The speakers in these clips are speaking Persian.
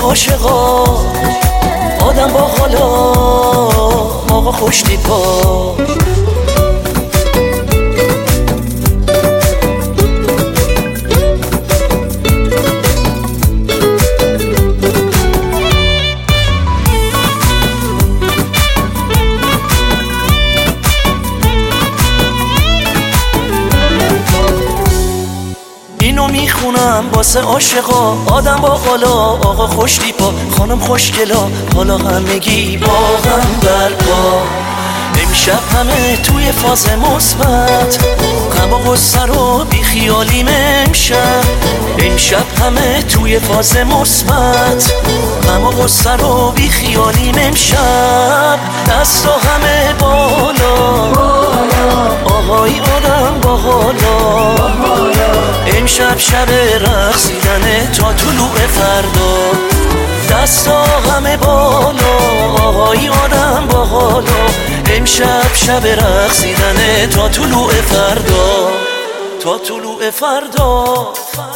عاشقا آدم با حالا آقا خوش دیپا. اینو میخونم واسه عاشقا آدم با حالا آقا خوش دیپا. خانم خوشگلا حالا همگی با هم برپا. امشب همه توی فاز مثبت غم و غصه رو بی خیالیم امشب همه توی فاز مثبت غم و غصه رو بی خیالیم امشب. دستا همه بالا آهای آدم با حالا. امشب شب رقصیدنه تا طلوع فردا. دستا همه بالا آهای آدم با حالا. امشب شب رقصیدنه تا طلوع فردا. تا طلوع فردا.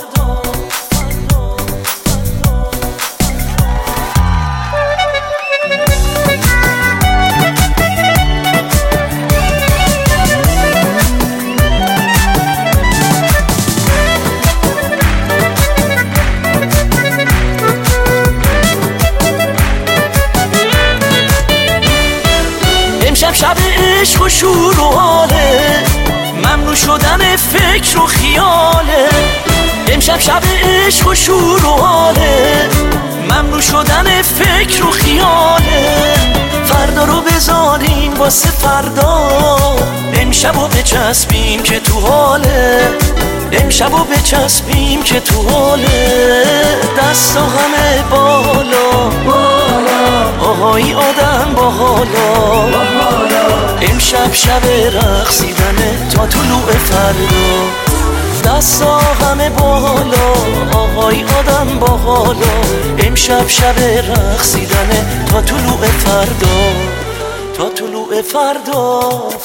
امشب شب عشق و شور و حاله ممنوع شدن فکر و خیاله. امشب شب عشق و شور و حاله ممنوع شدن فکر و خیاله. فردا رو بذاریم واسه فردا. امشبو بچسبیم که تو حاله. امشبو بچسبیم که تو حاله. دستا همه بالا آهای آدم با حالا. امشب شب رقصیدنه تا طلوع فردا. دستا همه بالا آهای آدم با حالا. امشب شب رقصیدنه تا طلوع فردا. تا طلوع فردا.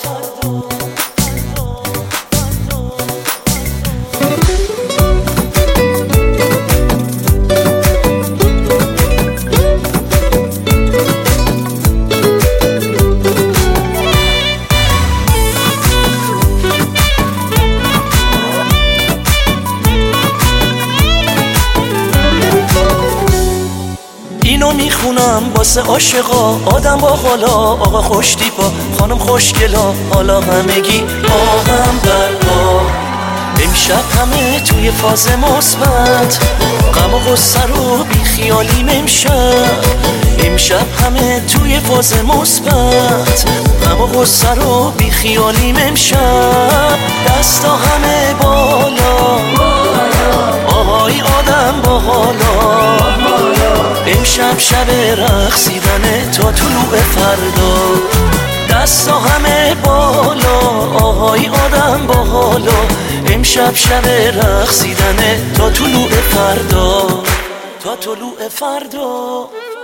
اینو میخونم واسه عاشقا آدم با حالا آقا خوش دیپا. خانم خوشگلا حالا همگی با هم برپا. امشب همه توی فاز مثبت غم و غصه رو بی خیالیم امشب همه توی فاز مثبت غم و غصه رو بی خیالیم امشب. دستا همه بالا آهای آدم با حالا. امشب شب رقصیدنه تا طلوع فردا. دستا همه بالا آهای آدم با حالا. امشب شب رقصیدنه تا طلوع فردا. تا طلوع فردا.